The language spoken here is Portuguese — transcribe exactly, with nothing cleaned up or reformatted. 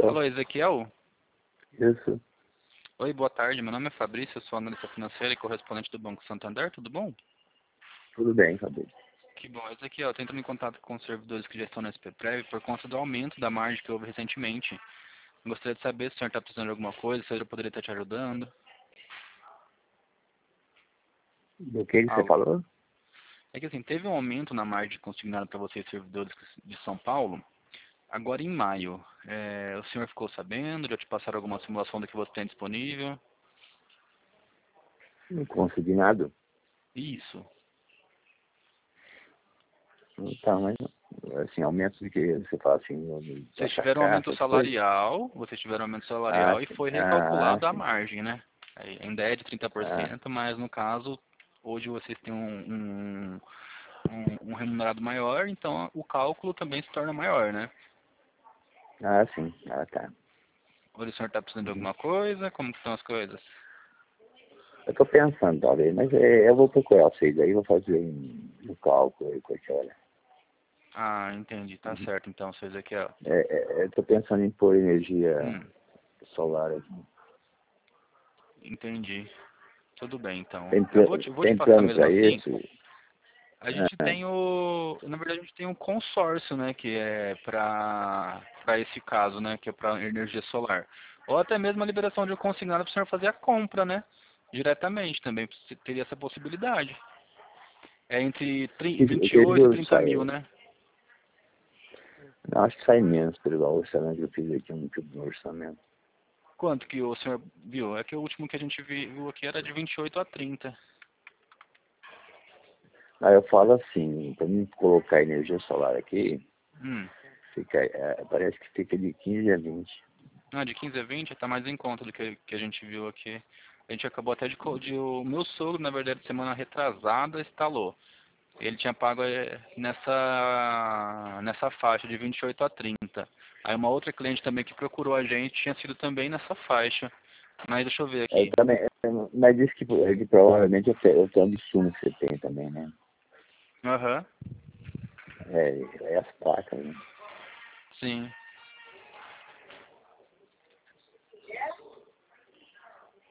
Alô, Ezequiel? Isso, Oi, boa tarde. Meu nome é Fabrício, eu sou analista financeiro e correspondente do Banco Santander, tudo bom? tudo bem, Fabrício. Que bom. Ezequiel, estou entrando em contato com os servidores que já estão na S P Prev por conta do aumento da margem que houve recentemente. Gostaria de saber se o senhor está precisando de alguma coisa, se eu poderia estar te ajudando. Do que, que você Alô? falou? É que assim, teve um aumento na margem consignada para vocês, servidores de São Paulo, agora em maio. É, o senhor ficou sabendo? Já te passaram alguma simulação do que você tem disponível? Não consegui nada. Isso. Tá, mas assim, aumento de que você fala assim, no- no- Vocês taxa tiveram aumento essas coisas? salarial, vocês tiveram aumento Ah, salarial e sim. foi Ah, recalculado a sim. margem, né? Aí, ainda é de trinta por Ah, cento, mas no caso, hoje vocês têm um, um, um, um remunerado maior, então o cálculo também se torna maior, né? ah, sim. Ah, tá. Hoje o senhor está precisando de Uhum. alguma coisa? Como que estão as coisas? Eu tô pensando, talvez, mas é, eu vou procurar vocês aí, vou fazer um, um cálculo aí, qualquer hora. Ah, entendi. Tá Uhum. certo, então, vocês aqui, ó. É, é, eu tô pensando em pôr energia Hum, solar aqui. entendi. Tudo bem, então. Tem, Eu pla- vou te, vou te tem passar plano mesmo para assim. isso? A gente Ah, tem o, na verdade a gente tem um consórcio, né, que é para para esse caso, né, que é para energia solar. Ou até mesmo a liberação de um consignado para o senhor fazer a compra, né, diretamente também, você teria essa possibilidade. É entre tri- que, vinte e que oito e juros trinta sai? mil, né? Não, acho que sai menos pelo orçamento que eu fiz aqui, um tipo de orçamento. Quanto que o senhor viu? É que o último que a gente vi- viu aqui era de vinte e oito a trinta. Aí eu falo assim, para mim colocar energia solar aqui, Hum. fica, é, parece que fica de quinze a vinte. Ah, de quinze a vinte está mais em conta do que, que a gente viu aqui. A gente acabou até de, co- de... O meu sogro, na verdade, semana retrasada, instalou. Ele tinha pago eh, nessa, nessa faixa de vinte e oito a trinta. Aí uma outra cliente também que procurou a gente tinha sido também nessa faixa. Mas deixa eu ver Eu aqui. também, eu- mas disse que, que provavelmente eu tenho o tanto de sumo que você tem também, né? Aham, É, é as placas, né? sim.